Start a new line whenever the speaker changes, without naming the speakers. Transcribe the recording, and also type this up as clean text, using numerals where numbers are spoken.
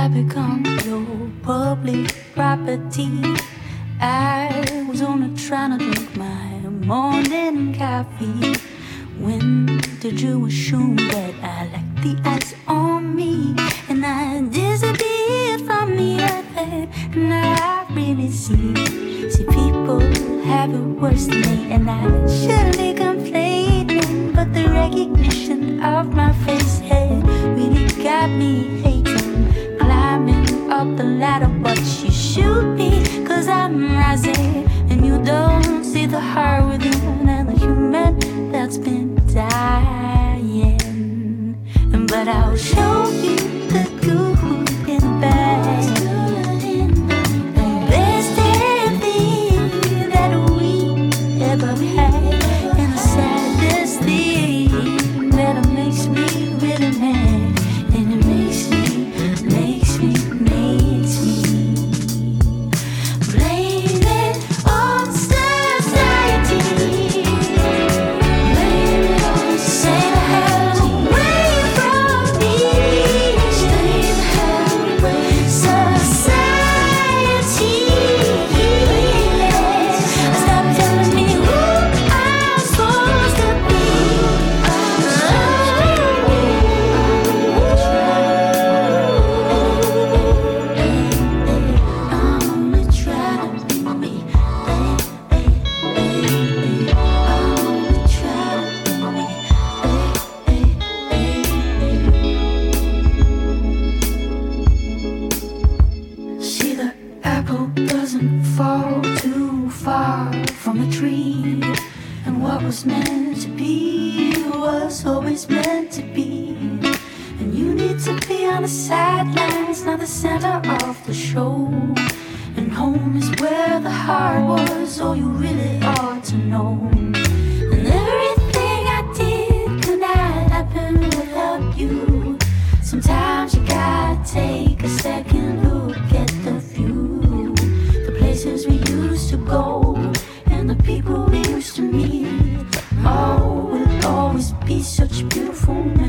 I become your public property? I was only trying to drink my morning coffee. When did you assume that I like the ice on me? And I disappeared from the earth, and now I really see people have it worse than me. And I shouldn't be complaining, but the recognition of my face had really got me hating. Climbing up the ladder, but you shoot me, 'cause I'm rising, and you don't see the heart within and the human that's been dying. But I'll show you the good and the bad, the best thing that we ever had, and the saddest thing that makes me really mad. And it makes me blame it on society. Blame it on say the hell away from me. Stay the hell away, society. Stop telling me who I'm supposed to be. See, the apple doesn't fall too far from the tree, and what was meant to be was always meant to be. And you need to be on the sidelines, not the center of the show. And home is where the heart was, all you really ought to know. And everything I did could not happen without you. Sometimes you gotta take a second look at the view, the places we used to go, and the people we used to meet. All will always be such beautiful